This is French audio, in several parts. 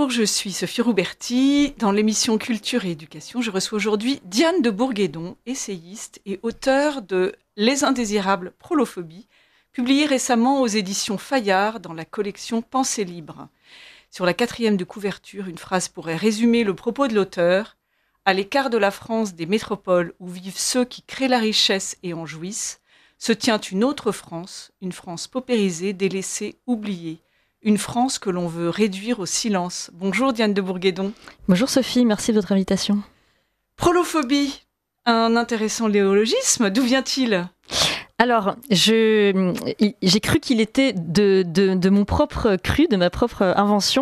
Bonjour, je suis Sophie Rouberti. Dans l'émission Culture et Éducation, je reçois aujourd'hui Diane de Bourguédon, essayiste et auteure de Les Indésirables Prolophobie, publié récemment aux éditions Fayard dans la collection Pensée libre. Sur la 4e de couverture, une phrase pourrait résumer le propos de l'auteur. À l'écart de la France des métropoles où vivent ceux qui créent la richesse et en jouissent, se tient une autre France, une France paupérisée, délaissée, oubliée. Une France que l'on veut réduire au silence. Bonjour Diane de Bourguédon. Bonjour Sophie, merci de votre invitation. Prolophobie, un intéressant néologisme, d'où vient-il ? Alors, j'ai cru qu'il était de mon propre cru, de ma propre invention.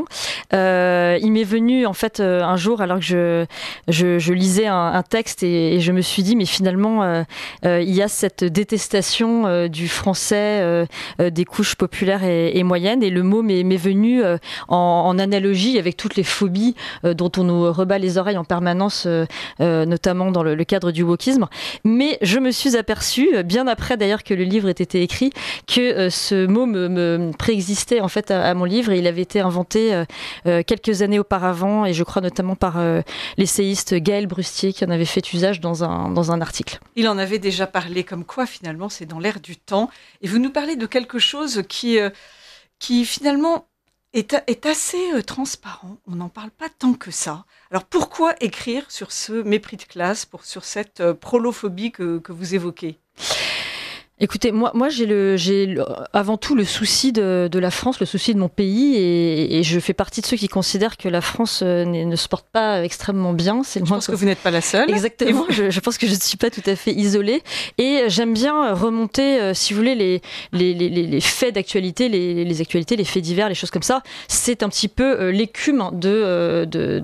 Il m'est venu en fait un jour alors que je lisais un texte et je me suis dit mais finalement il y a cette détestation du français des couches populaires et moyennes et le mot m'est venu en analogie avec toutes les phobies dont on nous rebat les oreilles en permanence, notamment dans le cadre du wokisme. Mais je me suis aperçue bien après d'ailleurs que le livre ait été écrit, que ce mot me préexistait en fait à mon livre et il avait été inventé quelques années auparavant et je crois notamment par l'essayiste Gaël Brustier qui en avait fait usage dans un article. Il en avait déjà parlé comme quoi finalement c'est dans l'air du temps et vous nous parlez de quelque chose qui finalement est assez transparent, on n'en parle pas tant que ça. Alors pourquoi écrire sur ce mépris de classe, sur cette prolophobie que vous évoquez ? Écoutez, moi j'ai avant tout le souci de la France, le souci de mon pays et je fais partie de ceux qui considèrent que la France ne se porte pas extrêmement bien. Je pense que vous n'êtes pas la seule. Exactement, je pense que je ne suis pas tout à fait isolée et j'aime bien remonter, si vous voulez, les faits d'actualité, les actualités, les faits divers, les choses comme ça. C'est un petit peu l'écume de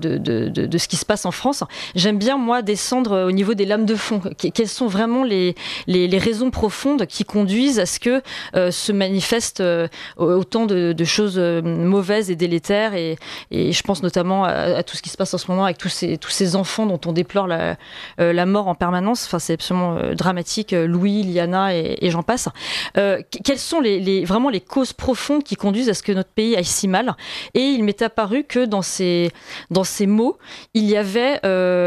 ce qui se passe en France. J'aime bien, moi, descendre au niveau des lames de fond. Quelles sont vraiment les raisons profondes qui conduisent à ce que se manifestent autant de choses mauvaises et délétères et je pense notamment à tout ce qui se passe en ce moment avec tous ces enfants dont on déplore la mort en permanence. Enfin, c'est absolument dramatique. Louis, Liana et j'en passe. Quelles sont vraiment les causes profondes qui conduisent à ce que notre pays aille si mal ? Et il m'est apparu que dans ces mots, il y avait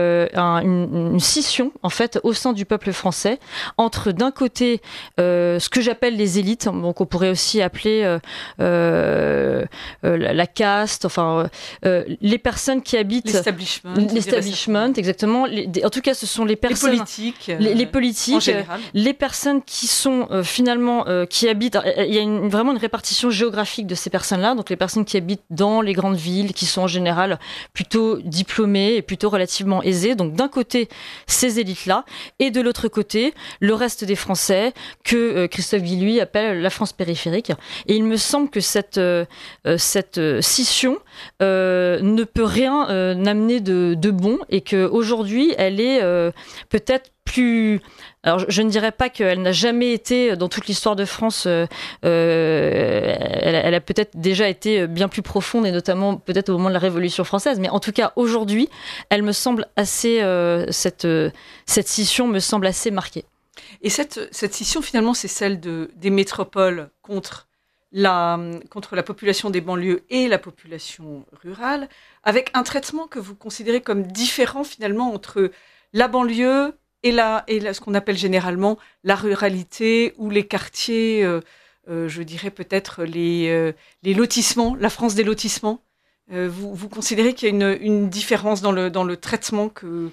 une scission en fait au sein du peuple français entre d'un côté ce que j'appelle les élites, donc on pourrait aussi appeler la caste, enfin les personnes qui habitent l'establishment, exactement. En tout cas, ce sont les personnes, les politiques, en général. Les personnes qui sont finalement qui habitent. Il y a vraiment une répartition géographique de ces personnes-là. Donc les personnes qui habitent dans les grandes villes, qui sont en général plutôt diplômées et plutôt relativement aisées. Donc d'un côté ces élites-là, et de l'autre côté le reste des Français que Christophe Guilluy appelle la France périphérique. Et il me semble que cette scission ne peut rien amener de bon et qu'aujourd'hui, elle est peut-être plus... Alors, je ne dirais pas qu'elle n'a jamais été, dans toute l'histoire de France, elle a peut-être déjà été bien plus profonde, et notamment peut-être au moment de la Révolution française, mais en tout cas, aujourd'hui, elle me semble assez... cette scission me semble assez marquée. Et cette scission, finalement, c'est celle des métropoles contre la population des banlieues et la population rurale, avec un traitement que vous considérez comme différent, finalement, entre la banlieue et ce qu'on appelle généralement la ruralité ou les quartiers, je dirais peut-être les lotissements, la France des lotissements. Vous considérez qu'il y a une différence dans le traitement que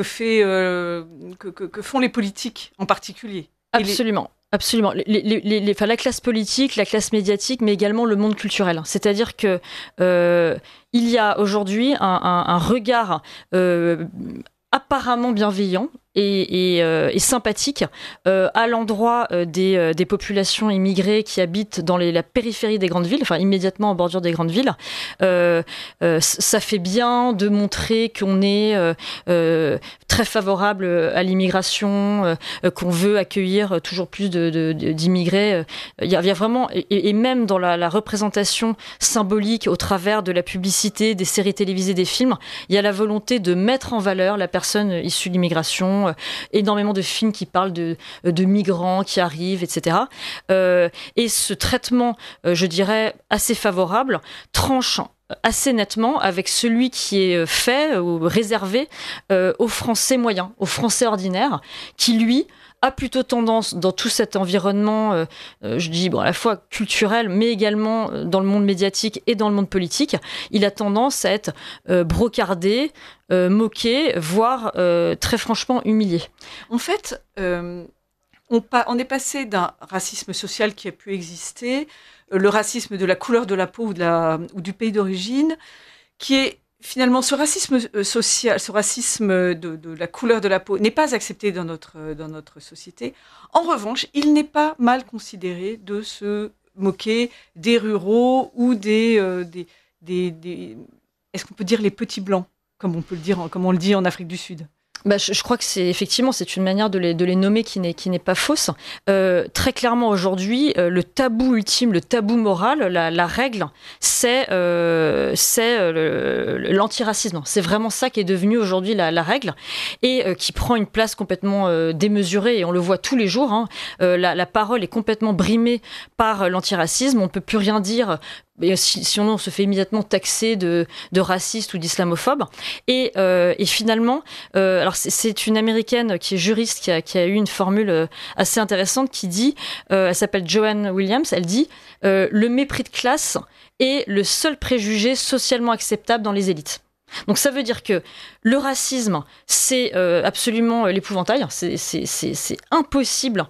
font les politiques en particulier. Absolument. Absolument. La classe politique, la classe médiatique, mais également le monde culturel. C'est-à-dire que il y a aujourd'hui un regard apparemment bienveillant et sympathique à l'endroit des populations immigrées qui habitent dans la périphérie des grandes villes, enfin immédiatement en bordure des grandes villes. Ça fait bien de montrer qu'on est très favorable à l'immigration, qu'on veut accueillir toujours plus d'immigrés. Il y a vraiment, et même dans la représentation symbolique au travers de la publicité, des séries télévisées, des films, il y a la volonté de mettre en valeur la personne issue de l'immigration, énormément de films qui parlent de migrants qui arrivent, etc. Et ce traitement, je dirais, assez favorable, tranche assez nettement avec celui qui est fait ou réservé aux Français moyens, aux Français ordinaires, qui lui a plutôt tendance, dans tout cet environnement, je dis à la fois culturel, mais également dans le monde médiatique et dans le monde politique, il a tendance à être brocardé, moqué, voire très franchement humilié. En fait, on est passé d'un racisme social qui a pu exister, le racisme de la couleur de la peau ou du pays d'origine, qui est finalement ce racisme social, ce racisme de la couleur de la peau n'est pas accepté dans notre société. En revanche, il n'est pas mal considéré de se moquer des ruraux ou est-ce qu'on peut dire les petits blancs, comme on le dit en Afrique du Sud. Je crois que c'est une manière de les nommer qui n'est pas fausse. Très clairement aujourd'hui, le tabou ultime, le tabou moral, la règle, c'est l'antiracisme. C'est vraiment ça qui est devenu aujourd'hui la règle et qui prend une place complètement démesurée et on le voit tous les jours. Hein. La parole est complètement brimée par l'antiracisme. On ne peut plus rien dire. Et sinon, on se fait immédiatement taxer de raciste ou d'islamophobe. Et finalement, alors c'est une Américaine qui est juriste qui a eu une formule assez intéressante qui dit, elle s'appelle Joanne Williams, elle dit le mépris de classe est le seul préjugé socialement acceptable dans les élites. Donc ça veut dire que le racisme, c'est absolument l'épouvantail. C'est impossible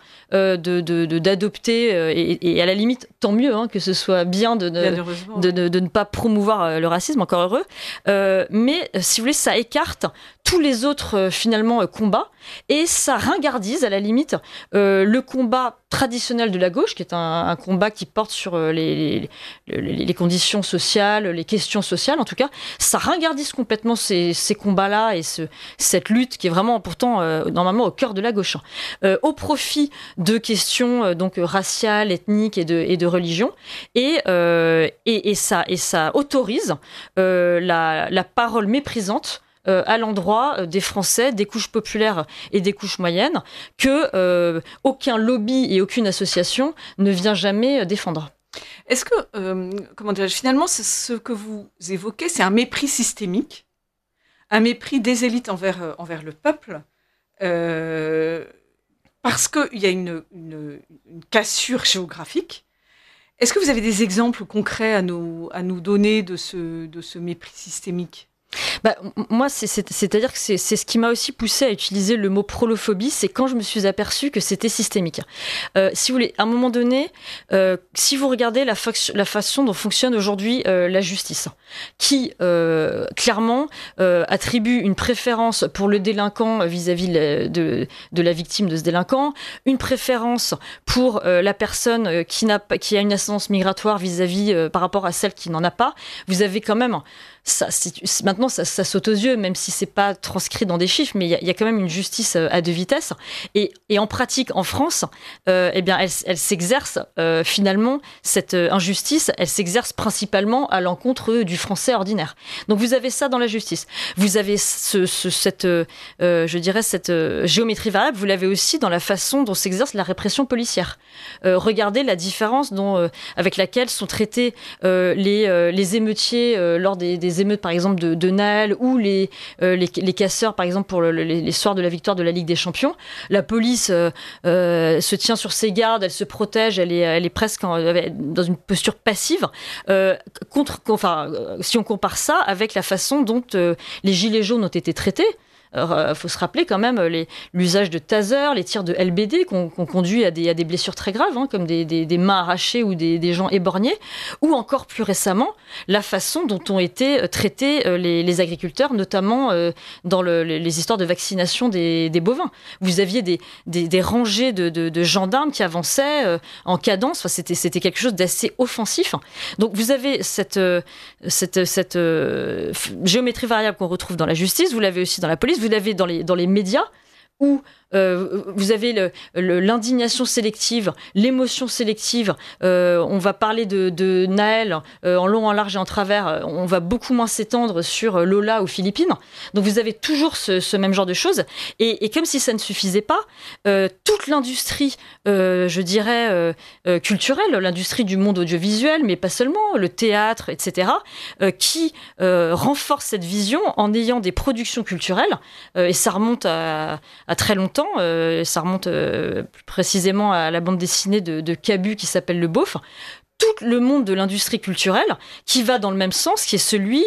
d'adopter, et à la limite, tant mieux que ce soit bien de ne pas promouvoir le racisme, encore heureux. Mais si vous voulez, ça écarte tous les autres finalement combats et ça ringardise à la limite le combat traditionnel de la gauche, qui est un combat qui porte sur les conditions sociales, les questions sociales en tout cas. Ça ringardise complètement ces combats-là et cette lutte qui est vraiment pourtant normalement au cœur de la gauche, au profit de questions donc raciales, ethniques et de religion, et ça autorise la parole méprisante à l'endroit des Français, des couches populaires et des couches moyennes, que aucun lobby et aucune association ne vient jamais défendre. Est-ce que, finalement, ce que vous évoquez, c'est un mépris systémique, un mépris des élites envers le peuple, parce qu'il y a une cassure géographique. Est-ce que vous avez des exemples concrets à nous donner de ce mépris systémique ? Moi, c'est-à-dire que c'est ce qui m'a aussi poussée à utiliser le mot prolophobie, c'est quand je me suis aperçue que c'était systémique. Si vous voulez, à un moment donné, si vous regardez la façon dont fonctionne aujourd'hui la justice, qui clairement attribue une préférence pour le délinquant vis-à-vis de la victime de ce délinquant, une préférence pour la personne qui a une ascendance migratoire vis-à-vis par rapport à celle qui n'en a pas, vous avez quand même... Maintenant, ça saute aux yeux, même si c'est pas transcrit dans des chiffres, mais il y a quand même une justice à deux vitesses. Et en pratique, en France, elle s'exerce finalement cette injustice. Elle s'exerce principalement à l'encontre du Français ordinaire. Donc vous avez ça dans la justice. Vous avez cette géométrie variable. Vous l'avez aussi dans la façon dont s'exerce la répression policière. Regardez la différence avec laquelle sont traités les émeutiers lors des émeutes par exemple de Naël ou les casseurs par exemple pour les soirs de la victoire de la Ligue des Champions. La police se tient sur ses gardes, elle se protège, elle est presque dans une posture passive si on compare ça avec la façon dont les gilets jaunes ont été traités. Il faut se rappeler quand même l'usage de tasers, les tirs de LBD qui ont conduit à des blessures très graves, comme des mains arrachées ou des gens éborgnés, ou encore plus récemment, la façon dont ont été traités les agriculteurs, notamment dans les histoires de vaccination des bovins. Vous aviez des rangées de gendarmes qui avançaient en cadence, c'était quelque chose d'assez offensif. Donc vous avez cette géométrie variable qu'on retrouve dans la justice, vous l'avez aussi dans la police, vous l'avez dans les médias où vous avez l'indignation sélective, l'émotion sélective. On va parler de Naël en long, en large et en travers. On va beaucoup moins s'étendre sur Lola aux Philippines. Donc vous avez toujours ce même genre de choses. Et comme si ça ne suffisait pas, toute l'industrie, je dirais, culturelle, l'industrie du monde audiovisuel, mais pas seulement, le théâtre, etc., qui renforce cette vision en ayant des productions culturelles. Et ça remonte à très longtemps. Ça remonte plus précisément à la bande dessinée de Cabu qui s'appelle Le Beauf. Tout le monde de l'industrie culturelle qui va dans le même sens, qui est celui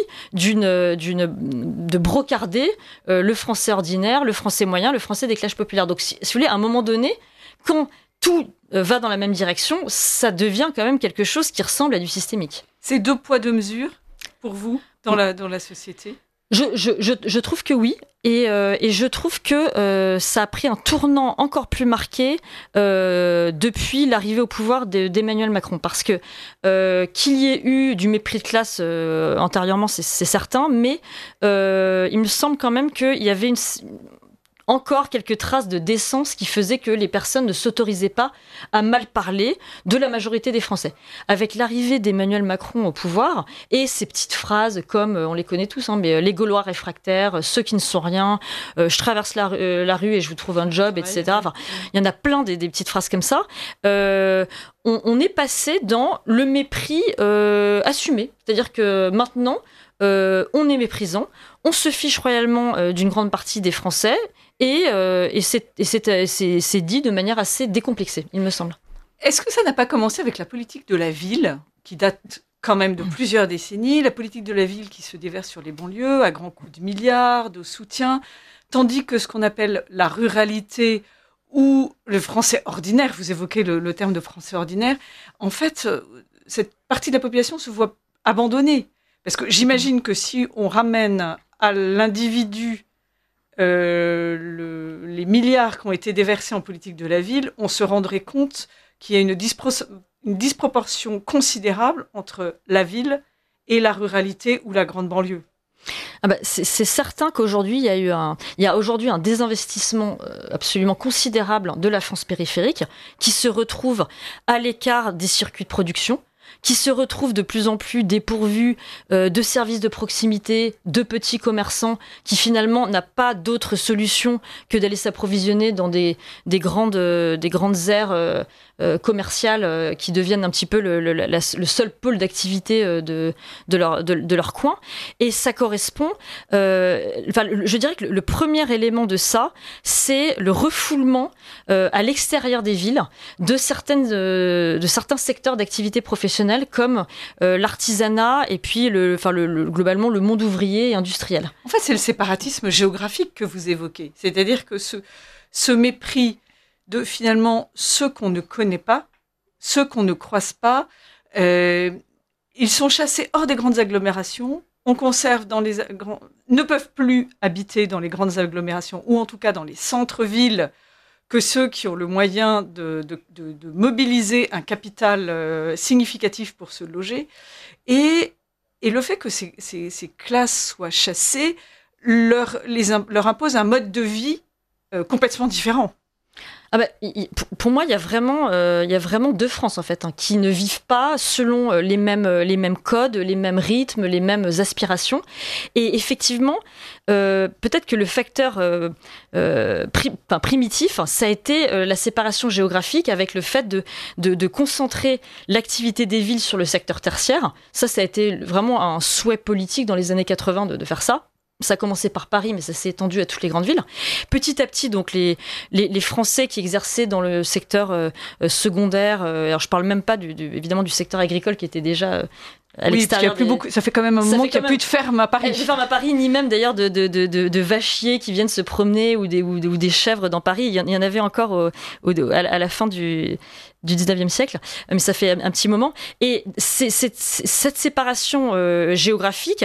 de brocarder le français ordinaire, le français moyen, le français des classes populaires. Donc, si vous voulez, à un moment donné, quand tout va dans la même direction, ça devient quand même quelque chose qui ressemble à du systémique. C'est 2 poids 2 mesures pour vous dans la société ? Je trouve que oui, et je trouve que ça a pris un tournant encore plus marqué depuis l'arrivée au pouvoir d'Emmanuel Macron, parce que qu'il y ait eu du mépris de classe antérieurement, c'est certain, mais il me semble quand même qu'il y avait encore quelques traces de décence qui faisaient que les personnes ne s'autorisaient pas à mal parler de la majorité des Français. Avec l'arrivée d'Emmanuel Macron au pouvoir et ces petites phrases comme, on les connaît tous, mais les Gaulois réfractaires, ceux qui ne sont rien, je traverse la rue et je vous trouve un job, etc. Enfin, il y en a plein des petites phrases comme ça. On est passé dans le mépris assumé. C'est-à-dire que maintenant, on est méprisant, on se fiche royalement d'une grande partie des Français, et c'est dit de manière assez décomplexée, il me semble. Est-ce que ça n'a pas commencé avec la politique de la ville, qui date quand même de plusieurs décennies, la politique de la ville qui se déverse sur les banlieues à grands coups de milliards, de soutien, tandis que ce qu'on appelle la ruralité ou le français ordinaire, vous évoquez le terme de français ordinaire, en fait, cette partie de la population se voit abandonnée. Parce que j'imagine que si on ramène à l'individu les milliards qui ont été déversés en politique de la ville, on se rendrait compte qu'il y a une disproportion considérable entre la ville et la ruralité ou la grande banlieue. C'est certain qu'aujourd'hui, il y a aujourd'hui un désinvestissement absolument considérable de la France périphérique qui se retrouve à l'écart des circuits de production, qui se retrouvent de plus en plus dépourvus de services de proximité, de petits commerçants, qui finalement n'a pas d'autre solution que d'aller s'approvisionner dans des grandes aires commerciales qui deviennent un petit peu le seul pôle d'activité de leur coin. Et ça correspond... je dirais que le premier élément de ça, c'est le refoulement à l'extérieur des villes de certains secteurs d'activité professionnelle comme l'artisanat et puis globalement le monde ouvrier et industriel. En fait, c'est le séparatisme géographique que vous évoquez. C'est-à-dire que ce mépris de finalement ceux qu'on ne connaît pas, ceux qu'on ne croise pas, ils sont chassés hors des grandes agglomérations. On conserve ne peuvent plus habiter dans les grandes agglomérations ou en tout cas dans les centres-villes que ceux qui ont le moyen de mobiliser un capital significatif pour se loger. Et le fait que ces classes soient chassées leur impose un mode de vie complètement différent. Pour moi, il y a vraiment 2 France en fait, qui ne vivent pas selon les mêmes codes, les mêmes rythmes, les mêmes aspirations. Et effectivement, peut-être que le facteur primitif, ça a été la séparation géographique avec le fait de concentrer l'activité des villes sur le secteur tertiaire. Ça a été vraiment un souhait politique dans les années 80 de faire ça. Ça a commencé par Paris, mais ça s'est étendu à toutes les grandes villes. Petit à petit, donc les Français qui exerçaient dans le secteur secondaire, alors je parle même pas évidemment du secteur agricole qui était déjà à l'extérieur. Ça fait quand même un moment qu'il n'y a plus de ferme à Paris. De ferme à Paris, ni même d'ailleurs de vachiers qui viennent se promener ou des chèvres dans Paris. Il y en avait encore à la fin du 19e siècle, mais ça fait un petit moment. Et cette séparation géographique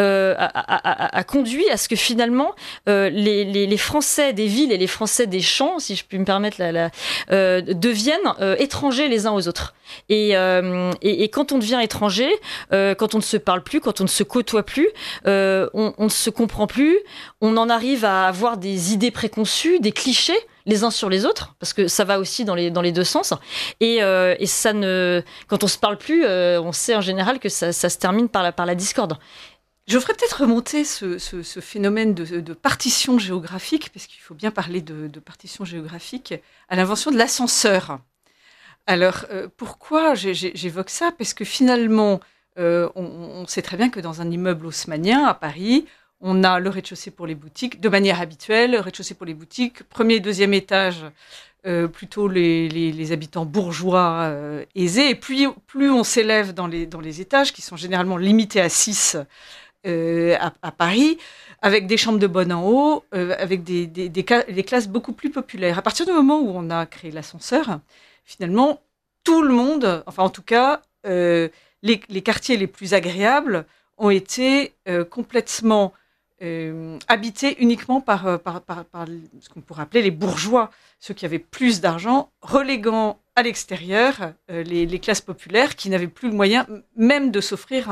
a conduit à ce que finalement les Français des villes et les Français des champs, si je puis me permettre, deviennent étrangers les uns aux autres. Et quand on devient étranger, quand on ne se parle plus, quand on ne se côtoie plus, on ne se comprend plus, on en arrive à avoir des idées préconçues, des clichés les uns sur les autres, parce que ça va aussi dans les deux sens. Et ça quand on se parle plus, on sait en général que ça se termine par la discorde. Je ferais peut-être remonter ce phénomène de partition géographique, parce qu'il faut bien parler de partition géographique, à l'invention de l'ascenseur. Alors, pourquoi j'évoque ça ? Parce que finalement, on sait très bien que dans un immeuble haussmannien à Paris, on a le rez-de-chaussée pour les boutiques, de manière habituelle, le rez-de-chaussée pour les boutiques, premier et deuxième étage, plutôt les habitants bourgeois aisés. Et plus on s'élève dans les étages, qui sont généralement limités à 6 à Paris, avec des chambres de bonne en haut, avec des classes beaucoup plus populaires. À partir du moment où on a créé l'ascenseur, finalement, tout le monde, enfin en tout cas, les quartiers les plus agréables ont été complètement habités uniquement par ce qu'on pourrait appeler les bourgeois, ceux qui avaient plus d'argent, reléguant à l'extérieur les classes populaires qui n'avaient plus le moyen même de s'offrir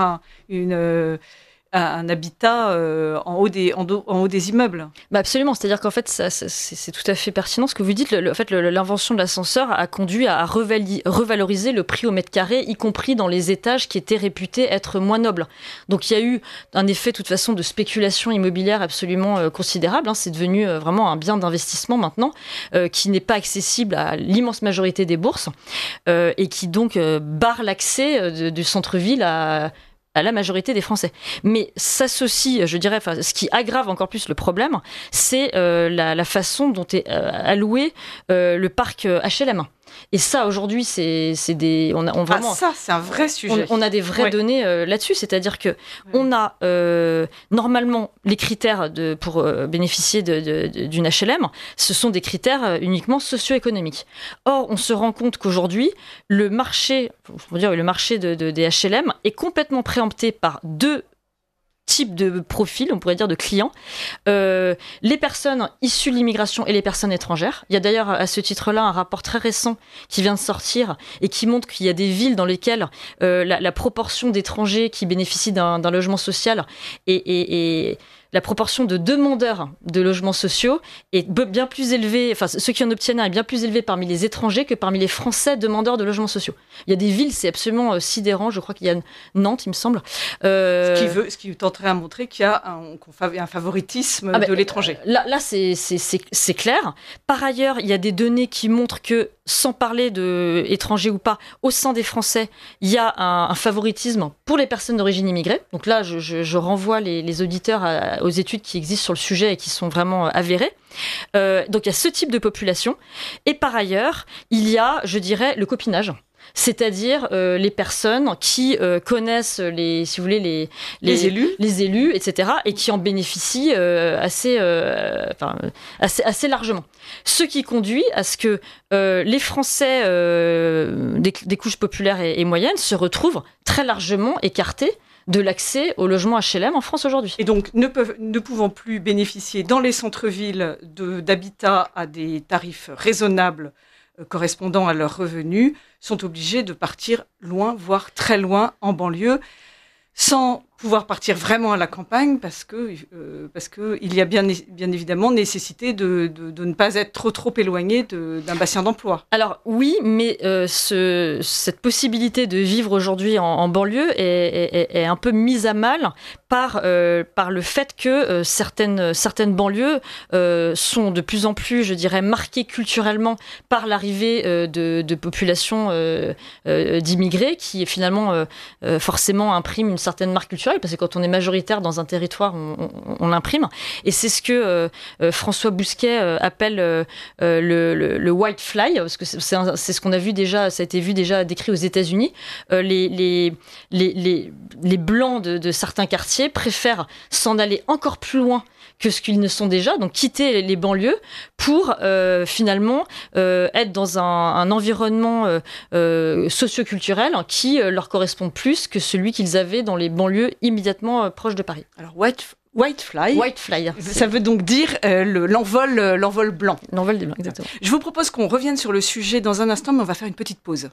un habitat en haut des immeubles. Absolument, c'est-à-dire qu'en fait, c'est tout à fait pertinent ce que vous dites. L'invention de l'ascenseur a conduit à revaloriser le prix au mètre carré, y compris dans les étages qui étaient réputés être moins nobles. Donc il y a eu un effet, de toute façon, de spéculation immobilière absolument considérable. C'est devenu vraiment un bien d'investissement maintenant, qui n'est pas accessible à l'immense majorité des bourses, et qui donc barre l'accès du centre-ville à la majorité des Français. Mais s'associe, je dirais, ce qui aggrave encore plus le problème, c'est la façon dont est alloué le parc HLM. Et ça, aujourd'hui, vraiment, ça, c'est un vrai sujet. On a des vraies données là-dessus, c'est-à-dire que on a normalement les critères pour bénéficier d'une HLM, ce sont des critères uniquement socio-économiques. Or, on se rend compte qu'aujourd'hui, le marché des HLM est complètement préempté par deux type de profil, on pourrait dire de clients, les personnes issues de l'immigration et les personnes étrangères. Il y a d'ailleurs à ce titre-là un rapport très récent qui vient de sortir et qui montre qu'il y a des villes dans lesquelles la proportion d'étrangers qui bénéficient d'un logement social et la proportion de demandeurs de logements sociaux est bien plus élevée, enfin ceux qui en obtiennent un est bien plus élevé parmi les étrangers que parmi les Français demandeurs de logements sociaux. Il y a des villes, c'est absolument sidérant, je crois qu'il y a Nantes, il me semble. Ce qui tenterait à montrer qu'il y a un favoritisme de l'étranger. Là c'est clair. Par ailleurs, il y a des données qui montrent que, sans parler d'étrangers ou pas, au sein des Français, il y a un favoritisme pour les personnes d'origine immigrée. Donc là, je renvoie les auditeurs aux études qui existent sur le sujet et qui sont vraiment avérées. Donc il y a ce type de population. Et par ailleurs, il y a, je dirais, le copinage. C'est-à-dire les personnes qui connaissent les élus, etc., et qui en bénéficient assez largement. Ce qui conduit à ce que les Français des couches populaires et moyennes se retrouvent très largement écartés de l'accès au logement HLM en France aujourd'hui. Et donc, ne pouvant plus bénéficier dans les centres-villes d'habitat à des tarifs raisonnables correspondant à leurs revenus, sont obligés de partir loin, voire très loin en banlieue, sans pouvoir partir vraiment à la campagne, parce que il y a bien évidemment nécessité de ne pas être trop éloigné d'un bassin d'emploi. Alors oui, mais cette possibilité de vivre aujourd'hui en banlieue est un peu mise à mal par le fait que certaines banlieues sont de plus en plus, je dirais, marquées culturellement par l'arrivée de populations d'immigrés qui finalement forcément impriment une certaine marque culturelle, parce que quand on est majoritaire dans un territoire, on l'imprime. Et c'est ce que François Bousquet appelle le white fly, parce que c'est ce qu'on a vu déjà, ça a été vu déjà décrit aux États-Unis. Les blancs de certains quartiers préfèrent s'en aller encore plus loin que ce qu'ils ne sont déjà, donc quitter les banlieues pour finalement être dans un environnement socioculturel qui leur correspond plus que celui qu'ils avaient dans les banlieues immédiatement proches de Paris. Alors white fly, ça veut donc dire l'envol blanc. L'envol des blancs, exactement. Je vous propose qu'on revienne sur le sujet dans un instant, mais on va faire une petite pause.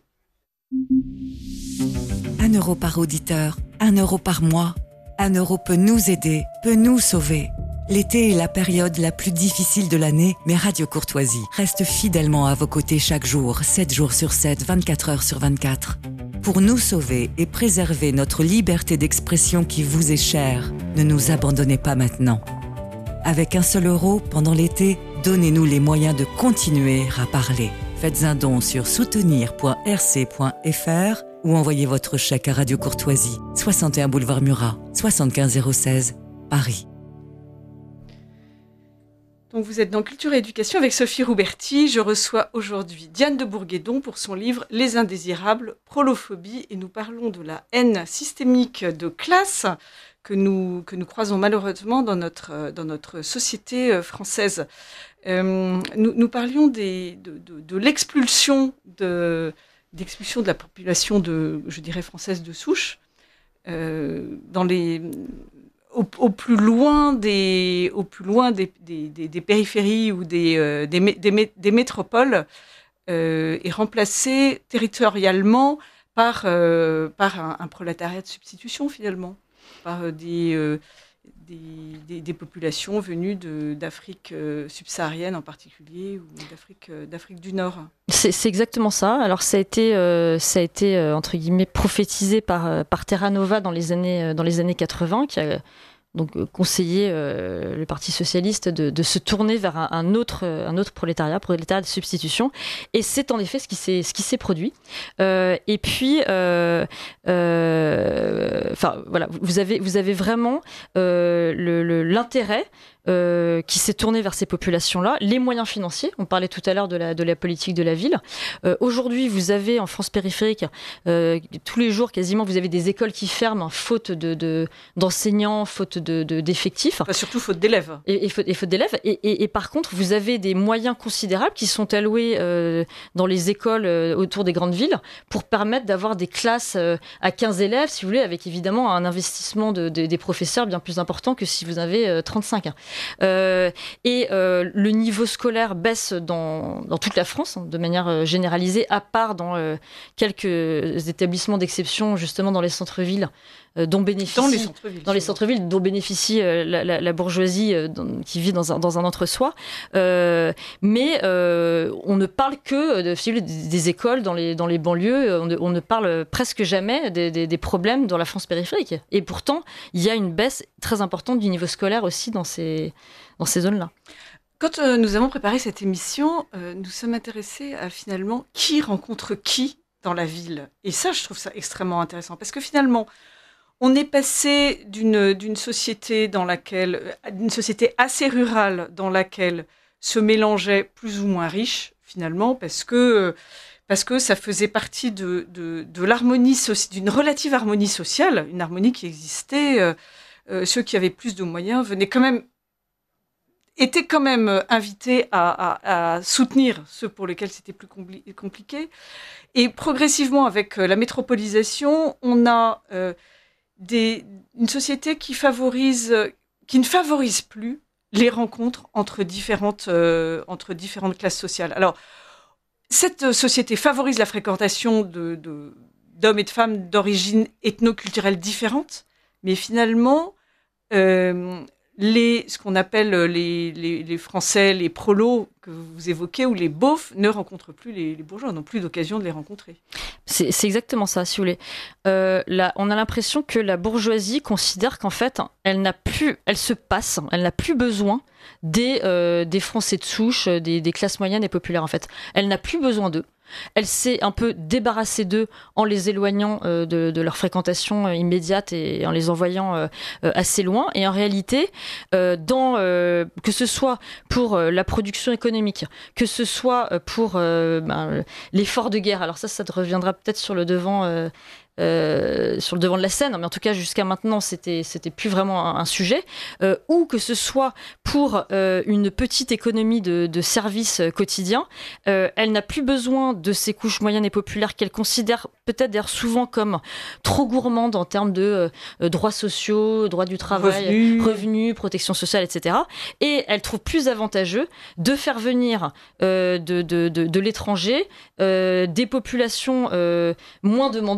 1 euro par auditeur, 1 euro par mois. 1 euro peut nous aider, peut nous sauver. L'été est la période la plus difficile de l'année, mais Radio Courtoisie reste fidèlement à vos côtés chaque jour, 7 jours sur 7, 24 heures sur 24. Pour nous sauver et préserver notre liberté d'expression qui vous est chère, ne nous abandonnez pas maintenant. Avec 1 seul euro, pendant l'été, donnez-nous les moyens de continuer à parler. Faites un don sur soutenir.rc.fr ou envoyez votre chèque à Radio Courtoisie, 61 boulevard Murat, 75 016, Paris. Donc vous êtes dans Culture et Éducation avec Sophie Rouberti. Je reçois aujourd'hui Diane de Bourguédon pour son livre Les Indésirables, Prolophobie. Et nous parlons de la haine systémique de classe que nous croisons malheureusement dans notre société française. Nous parlions de l'expulsion de la population française de souche au plus loin des périphéries ou des métropoles et remplacée territorialement par un prolétariat de substitution finalement, par des populations venues d'Afrique subsaharienne en particulier ou d'Afrique du Nord. C'est exactement ça. Alors ça a été entre guillemets prophétisé par Terra Nova dans les années 80, qui a donc conseillé le Parti socialiste de se tourner vers un autre prolétariat de substitution, et c'est en effet ce qui s'est produit. Et puis, voilà, vous avez vraiment l'intérêt qui s'est tourné vers ces populations-là, les moyens financiers. On parlait tout à l'heure de la politique de la ville. Aujourd'hui, vous avez en France périphérique, tous les jours quasiment, vous avez des écoles qui ferment, faute d'enseignants, faute d'effectifs. Enfin, surtout faute d'élèves. Et faute d'élèves. Et par contre, vous avez des moyens considérables qui sont alloués dans les écoles autour des grandes villes pour permettre d'avoir des classes à 15 élèves, si vous voulez, avec évidemment un investissement des professeurs bien plus important que si vous avez 35. Le niveau scolaire baisse dans toute la France, de manière généralisée, à part dans quelques établissements d'exception, justement dans les centres-villes, dont bénéficie la bourgeoisie qui vit dans un entre-soi. Mais on ne parle que des écoles dans les banlieues. On ne parle presque jamais des problèmes dans la France périphérique. Et pourtant, il y a une baisse très importante du niveau scolaire aussi dans ces zones-là. Quand nous avons préparé cette émission, nous sommes intéressés à finalement qui rencontre qui dans la ville. Et ça, je trouve ça extrêmement intéressant. Parce que finalement, on est passé d'une société d'une société assez rurale dans laquelle se mélangeaient plus ou moins riches, finalement, parce que ça faisait partie de l'harmonie, d'une relative harmonie sociale, une harmonie qui existait. Ceux qui avaient plus de moyens étaient quand même invités à soutenir ceux pour lesquels c'était plus compliqué. Et progressivement, avec la métropolisation, on a une société qui ne favorise plus les rencontres entre différentes classes sociales. Alors, cette société favorise la fréquentation d'hommes et de femmes d'origine ethno-culturelle différente, mais finalement, ce qu'on appelle les Français, les prolos que vous évoquez, ou les beaufs, ne rencontrent plus les bourgeois, n'ont plus d'occasion de les rencontrer. C'est exactement ça, si vous voulez. On a l'impression que la bourgeoisie considère qu'en fait, elle n'a plus besoin des Français de souche, des classes moyennes et populaires, en fait. Elle n'a plus besoin d'eux. Elle s'est un peu débarrassée d'eux en les éloignant de leur fréquentation immédiate et en les envoyant assez loin. Et en réalité, que ce soit pour la production économique, que ce soit pour l'effort de guerre, alors ça reviendra peut-être sur le devant de la scène, mais en tout cas jusqu'à maintenant c'était plus vraiment un sujet, ou que ce soit pour une petite économie de services quotidiens, elle n'a plus besoin de ces couches moyennes et populaires qu'elle considère peut-être d'ailleurs souvent comme trop gourmandes en termes de droits sociaux, droits du travail, revenus, protection sociale, etc. Et elle trouve plus avantageux de faire venir de l'étranger des populations moins demandeuses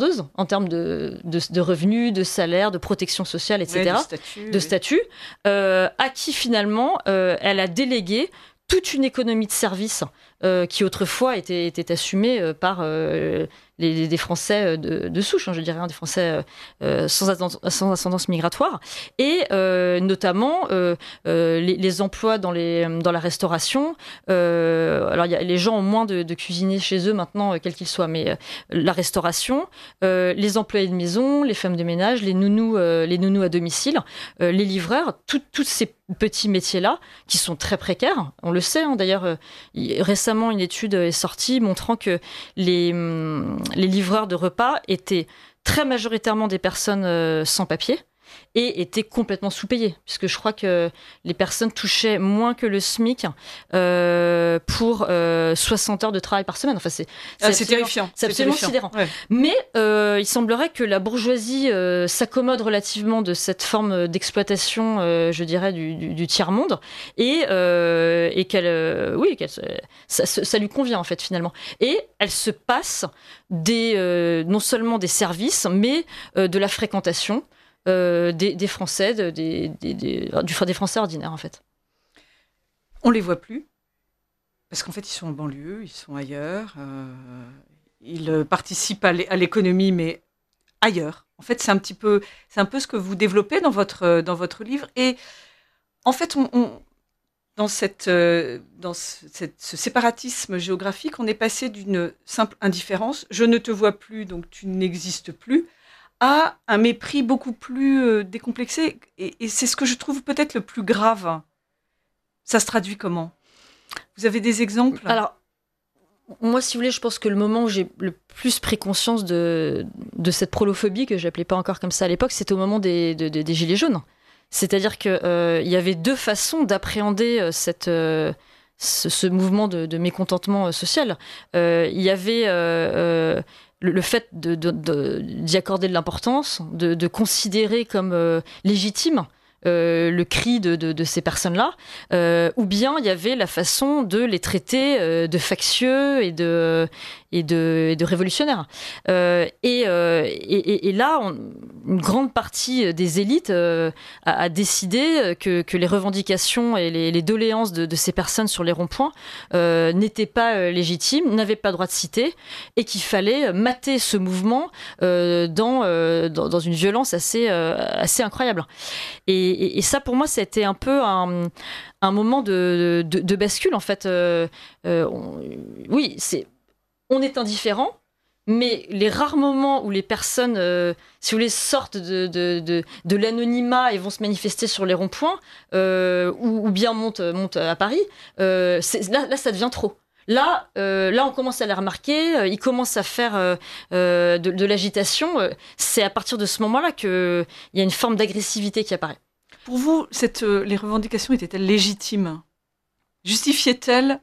en termes de revenus, de salaire, de protection sociale, etc., de statut, à qui finalement elle a délégué toute une économie de services qui autrefois était assumée par des Français de souche, je dirais, des Français sans ascendance migratoire, et notamment les emplois dans la restauration. Alors, les gens ont moins de cuisiniers chez eux maintenant, quels qu'ils soient, mais la restauration, les employés de maison, les femmes de ménage, les nounous à domicile, les livreurs, tous ces petits métiers-là qui sont très précaires. On le sait, d'ailleurs, récemment, une étude est sortie montrant que les livreurs de repas étaient très majoritairement des personnes sans papier et étaient complètement sous-payées, puisque je crois que les personnes touchaient moins que le SMIC pour 60 heures de travail par semaine. Enfin, c'est terrifiant. C'est absolument sidérant. Ouais. Mais il semblerait que la bourgeoisie s'accommode relativement de cette forme d'exploitation, je dirais, du tiers-monde, et qu'elle, ça lui convient, en fait, finalement. Et elle se passe non seulement des services, mais de la fréquentation des Français, des Français ordinaires, en fait. On les voit plus, parce qu'en fait, ils sont en banlieue, ils sont ailleurs, ils participent à l'économie, mais ailleurs. En fait, c'est un peu ce que vous développez dans votre livre. Et en fait, dans ce séparatisme géographique, on est passé d'une simple indifférence, je ne te vois plus, donc tu n'existes plus, à un mépris beaucoup plus décomplexé. Et c'est ce que je trouve peut-être le plus grave. Ça se traduit comment ? Vous avez des exemples ? Alors, moi, si vous voulez, je pense que le moment où j'ai le plus pris conscience de cette prolophobie, que je n'appelais pas encore comme ça à l'époque, c'était au moment des Gilets jaunes. C'est-à-dire qu'il y avait deux façons d'appréhender ce mouvement de mécontentement social. Il y avait le fait d'y accorder de l'importance, de considérer comme légitime le cri de ces personnes-là, ou bien il y avait la façon de les traiter de factieux et de révolutionnaires. Et là, une grande partie des élites a décidé que les revendications et les doléances de ces personnes sur les ronds-points n'étaient pas légitimes, n'avaient pas droit de citer, et qu'il fallait mater ce mouvement dans une violence assez incroyable. Et ça, pour moi, ça a été un peu un moment de bascule, en fait. Oui, on est indifférent, mais les rares moments où les personnes, si vous voulez, sortent de l'anonymat et vont se manifester sur les ronds-points, ou bien montent à Paris, là, ça devient trop. Là, on commence à les remarquer, ils commencent à faire de l'agitation. C'est à partir de ce moment-là qu'il y a une forme d'agressivité qui apparaît. Pour vous, les revendications étaient-elles légitimes ? Justifiaient-elles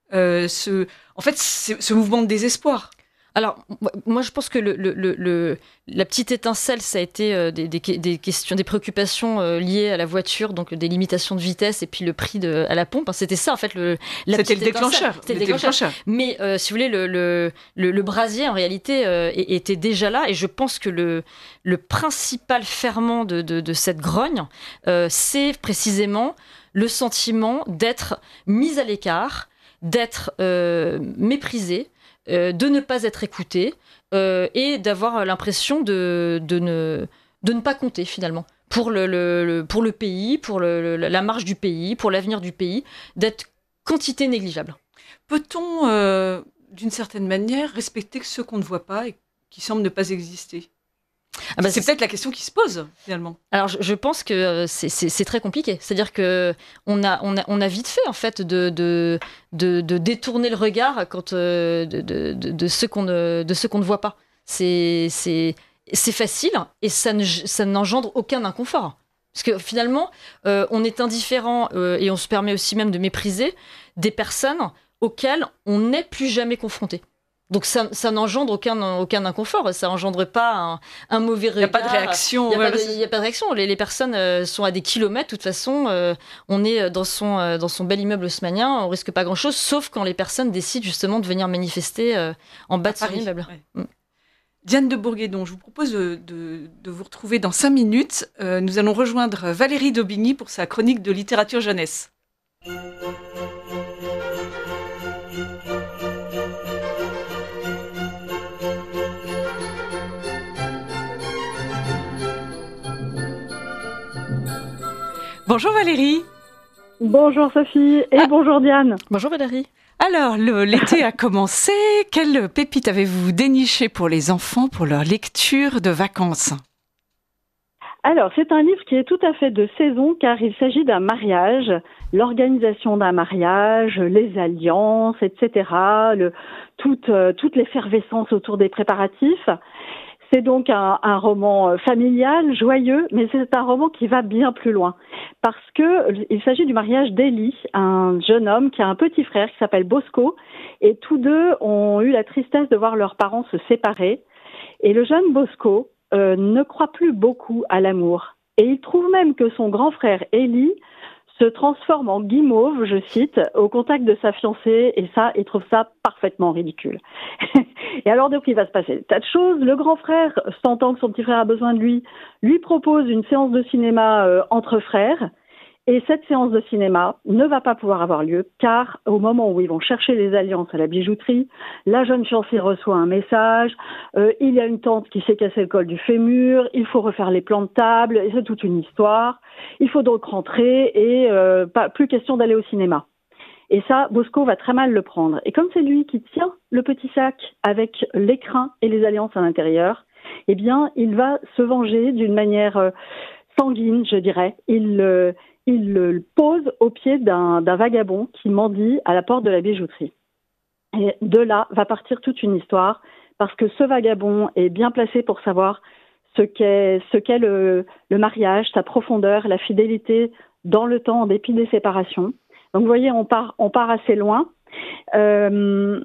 ce mouvement de désespoir ? Alors, moi, je pense que la petite étincelle, ça a été des questions, des préoccupations liées à la voiture, donc des limitations de vitesse et puis le prix à la pompe. C'était ça, en fait, c'était le déclencheur. C'était le déclencheur. Mais si vous voulez, le brasier, en réalité, était déjà là. Et je pense que le principal ferment de cette grogne, c'est précisément le sentiment d'être mis à l'écart, d'être méprisé, de ne pas être écouté et d'avoir l'impression de ne pas compter finalement pour le pays, pour la marche du pays, pour l'avenir du pays, d'être quantité négligeable. Peut-on, d'une certaine manière, respecter ceux qu'on ne voit pas et qui semblent ne pas exister ? C'est peut-être la question qui se pose finalement. Alors je pense que c'est très compliqué. C'est-à-dire que on a vite fait en fait de détourner le regard quand de ceux qu'on ne voit pas. C'est facile et ça n'engendre aucun inconfort. Parce que finalement, on est indifférent et on se permet aussi même de mépriser des personnes auxquelles on n'est plus jamais confronté. Donc ça n'engendre aucun inconfort, ça n'engendre pas un mauvais regard. Il n'y a pas de réaction. Il n'y a pas de réaction. Les personnes sont à des kilomètres. De toute façon, on est dans son bel immeuble haussmannien, on risque pas grand-chose, sauf quand les personnes décident justement de venir manifester en bas de son immeuble. Ouais. Diane de Bourguédon, je vous propose de vous retrouver dans 5 minutes. Nous allons rejoindre Valérie Daubigny pour sa chronique de littérature jeunesse. Bonjour Valérie. Bonjour Sophie et bonjour Diane. Bonjour Valérie. Alors, l'été a commencé. Quelle pépite avez-vous déniché pour les enfants pour leur lecture de vacances ? Alors, c'est un livre qui est tout à fait de saison car il s'agit d'un mariage, l'organisation d'un mariage, les alliances, etc., toute l'effervescence autour des préparatifs. C'est donc un roman familial, joyeux, mais c'est un roman qui va bien plus loin. Parce que il s'agit du mariage d'Élie, un jeune homme qui a un petit frère qui s'appelle Bosco, et tous deux ont eu la tristesse de voir leurs parents se séparer. Et le jeune Bosco ne croit plus beaucoup à l'amour. Et il trouve même que son grand frère Élie se transforme en guimauve, je cite, au contact de sa fiancée, et ça, il trouve ça parfaitement ridicule. Et alors, donc, il va se passer des tas de choses. Le grand frère, sentant que son petit frère a besoin de lui propose une séance de cinéma entre frères. Et cette séance de cinéma ne va pas pouvoir avoir lieu, car au moment où ils vont chercher les alliances à la bijouterie, la jeune fiancée reçoit un message, il y a une tante qui s'est cassé le col du fémur, il faut refaire les plans de table, et c'est toute une histoire. Il faut donc rentrer et plus question d'aller au cinéma. Et ça, Bosco va très mal le prendre. Et comme c'est lui qui tient le petit sac avec l'écrin et les alliances à l'intérieur, eh bien, il va se venger d'une manière sanguine, je dirais. Il le pose au pied d'un vagabond qui mendie à la porte de la bijouterie. Et de là va partir toute une histoire, parce que ce vagabond est bien placé pour savoir ce qu'est le mariage, sa profondeur, la fidélité dans le temps en dépit des séparations. Donc vous voyez, on part assez loin. Alors